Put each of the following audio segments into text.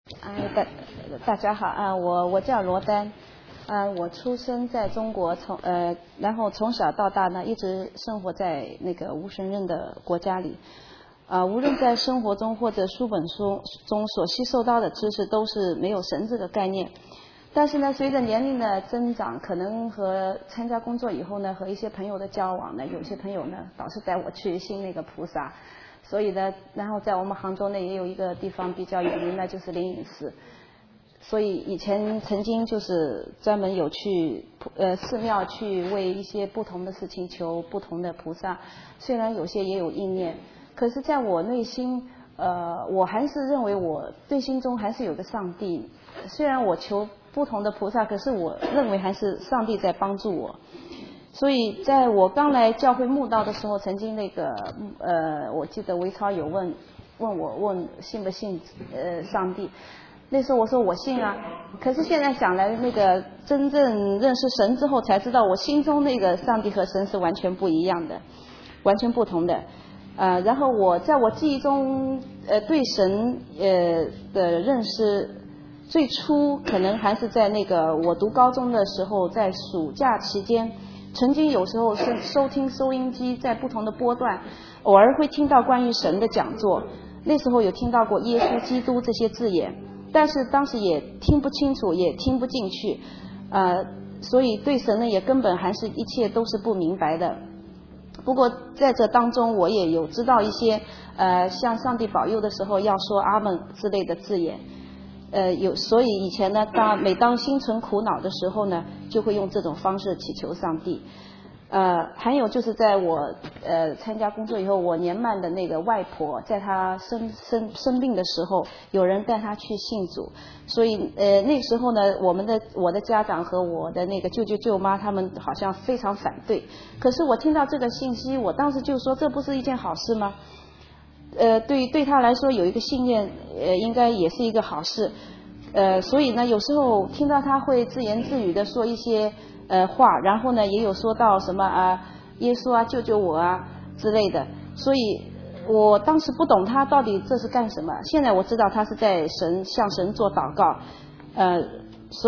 大家好啊，我叫罗丹，我出生在中国，然后从小到大呢一直生活在那个无神论的国家里，无论在生活中或者书本中所吸收到的知识都是没有神这个概念。但是呢，随着年龄的增长，可能和参加工作以后呢，和一些朋友的交往呢，有些朋友呢导师带我去信那个菩萨。所以呢，然后在我们杭州呢也有一个地方比较有名的，就是灵隐寺。所以以前曾经就是专门有去寺庙去为一些不同的事情求不同的菩萨，虽然有些也有意念，可是在我内心，我还是认为我对心中还是有个上帝。虽然我求不同的菩萨，可是我认为还是上帝在帮助我。所以在我刚来教会慕道的时候，曾经我记得维超有问我信不信上帝，那时候我说我信啊，可是现在想来，那个真正认识神之后才知道，我心中那个上帝和神是完全不一样的，完全不同的。然后我在我记忆中对神的认识最初可能还是在那个我读高中的时候，在暑假期间。曾经有时候是收听收音机，在不同的波段，偶尔会听到关于神的讲座。那时候有听到过耶稣基督这些字眼，但是当时也听不清楚，也听不进去，所以对神呢也根本还是一切都是不明白的。不过在这当中，我也有知道一些向上帝保佑的时候要说阿门之类的字眼。所以以前呢，每当心存苦恼的时候呢，就会用这种方式祈求上帝。还有就是在我参加工作以后，我年迈的那个外婆，在她生病的时候，有人带她去信主，所以那时候呢，我的家长和我的那个舅舅舅妈他们好像非常反对。可是我听到这个信息，我当时就说，这不是一件好事吗？对他来说有一个信念，应该也是一个好事。所以呢，有时候听到他会自言自语的说一些话，然后呢，也有说到什么耶稣啊，救救我啊之类的。所以我当时不懂他到底这是干什么。现在我知道他是在向神做祷告。所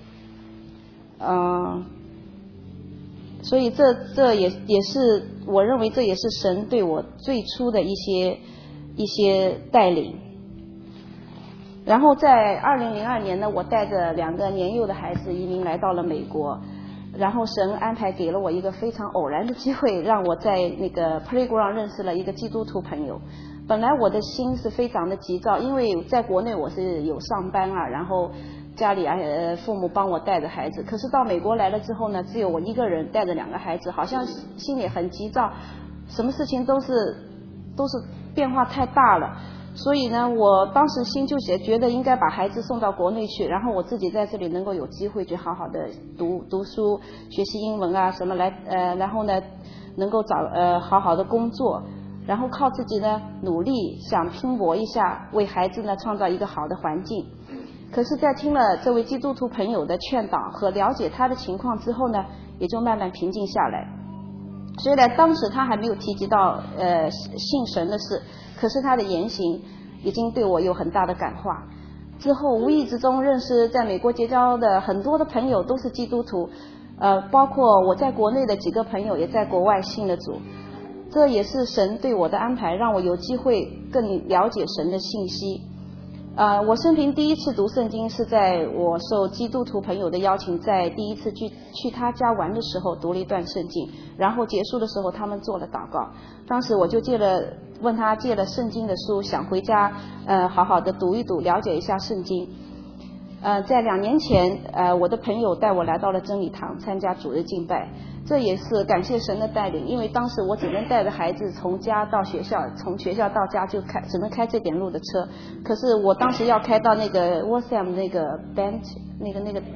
以这也是我认为这也是神对我最初的一些带领。然后在2002年呢，我带着2个年幼的孩子移民来到了美国，然后神安排给了我一个非常偶然的机会，让我在那个 Playground 认识了一个基督徒朋友。本来我的心是非常的急躁，因为在国内我是有上班啊，然后家里父母帮我带着孩子，可是到美国来了之后呢，只有我一个人带着2个孩子，好像心里很急躁，什么事情都是变化太大了。所以呢，我当时心就觉得应该把孩子送到国内去，然后我自己在这里能够有机会去好好的读书，学习英文啊什么然后呢能够找好好的工作，然后靠自己呢努力想拼搏一下，为孩子呢创造一个好的环境。可是在听了这位基督徒朋友的劝导和了解他的情况之后呢，也就慢慢平静下来。虽然当时他还没有提及到信神的事，可是他的言行已经对我有很大的感化。之后无意之中认识在美国结交的很多的朋友都是基督徒，包括我在国内的几个朋友也在国外信了主。这也是神对我的安排，让我有机会更了解神的信息。我生平第一次读圣经是在我受基督徒朋友的邀请，在第一次去他家玩的时候读了一段圣经，然后结束的时候他们做了祷告。当时我就问他借了圣经的书，想回家好好的读一读，了解一下圣经。在2年前我的朋友带我来到了真理堂参加主日敬拜，这也是感谢神的带领，因为当时我只能带着孩子从家到学校，从学校到家就只能开这点路的车，可是我当时要开到那个 Waltham 那个 Bent 那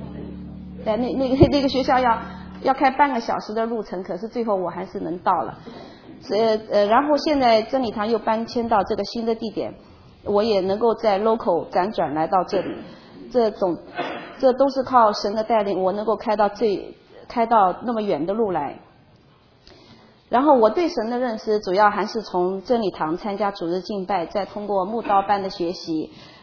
个学校要开半个小时的路程，可是最后我还是能到了。然后现在真理堂又搬迁到这个新的地点，我也能够在 local 辗转来到这里，这都是靠神的带领，我能够开到那么远的路来。然后我对神的认识主要还是从真理堂参加主日敬拜，再通过慕道班的学习，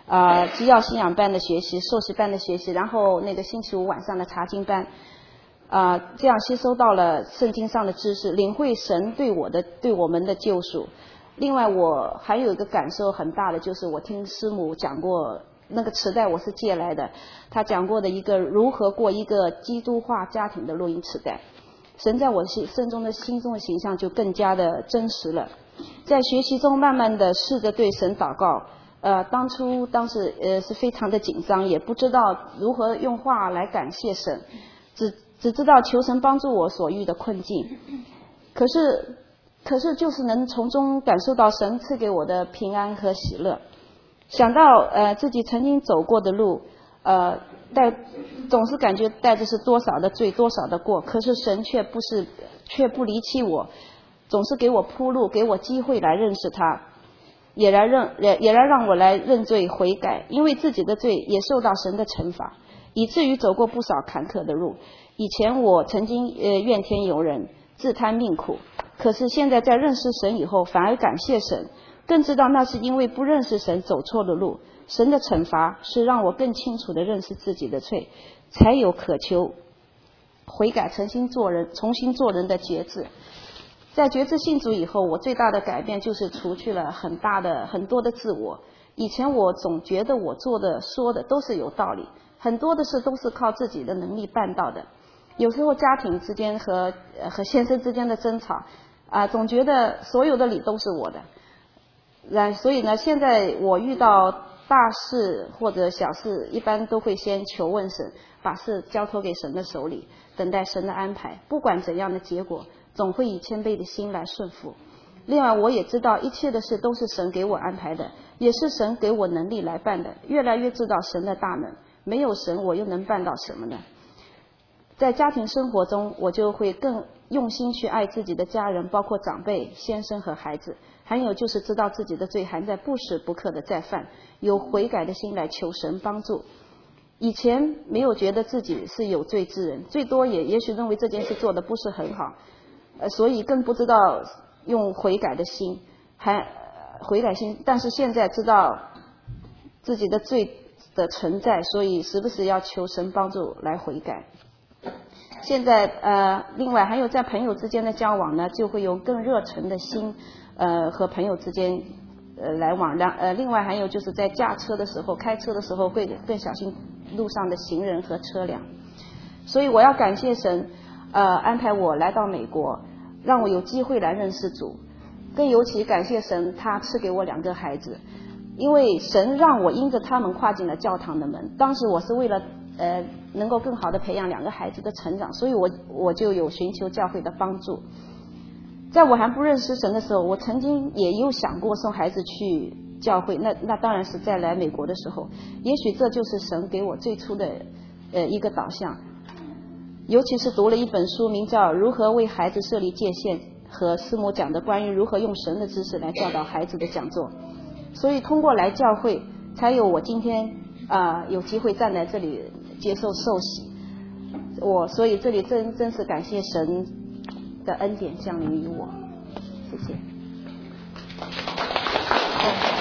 基要信仰班的学习，硕士班的学习，然后那个星期五晚上的查经班，这样吸收到了圣经上的知识，领会神对我们的救赎。另外我还有一个感受很大的，就是我听师母讲过那个磁带，我是借来的，他讲过的一个如何过一个基督化家庭的录音磁带，神在我心中的形象就更加的真实了。在学习中慢慢的试着对神祷告，当时是非常的紧张，也不知道如何用话来感谢神，只知道求神帮助我所遇的困境。可是就是能从中感受到神赐给我的平安和喜乐。想到自己曾经走过的路，总是感觉带着是多少的罪，多少的过，可是神却不离弃我，总是给我铺路，给我机会来认识他，也来让我来认罪悔改，因为自己的罪也受到神的惩罚，以至于走过不少坎坷的路。以前我曾经怨天尤人，自叹命苦，可是现在在认识神以后，反而感谢神，更知道那是因为不认识神走错了路，神的惩罚是让我更清楚地认识自己的罪，才有渴求悔改重新做人的节制。在觉知信主以后，我最大的改变就是除去了很多的自我。以前我总觉得我做的说的都是有道理，很多的事都是靠自己的能力办到的。有时候家庭之间和先生之间的争吵总觉得所有的理都是我的。所以呢，现在我遇到大事或者小事，一般都会先求问神，把事交托给神的手里，等待神的安排。不管怎样的结果，总会以谦卑的心来顺服。另外我也知道一切的事都是神给我安排的，也是神给我能力来办的，越来越知道神的大能，没有神我又能办到什么呢？在家庭生活中，我就会更用心去爱自己的家人，包括长辈、先生和孩子。还有就是知道自己的罪还在不时不刻的再犯，有悔改的心来求神帮助。以前没有觉得自己是有罪之人，最多也许认为这件事做得不是很好，所以更不知道用悔改心。但是现在知道自己的罪的存在，所以时不时要求神帮助来悔改。现在另外还有在朋友之间的交往呢，就会有更热忱的心和朋友之间来往。另外还有就是在开车的时候会更小心路上的行人和车辆。所以我要感谢神安排我来到美国，让我有机会来认识主。更尤其感谢神，他赐给我2个孩子，因为神让我因着他们跨进了教堂的门。当时我是为了能够更好的培养2个孩子的成长，所以我就有寻求教会的帮助。在我还不认识神的时候，我曾经也有想过送孩子去教会，那当然是在来美国的时候，也许这就是神给我最初的一个导向。尤其是读了一本书，名叫《如何为孩子设立界限》，和师母讲的关于如何用神的知识来教导孩子的讲座。所以通过来教会，才有我今天有机会站在这里接受受洗。所以这里真是感谢神的恩典降临于我，谢谢。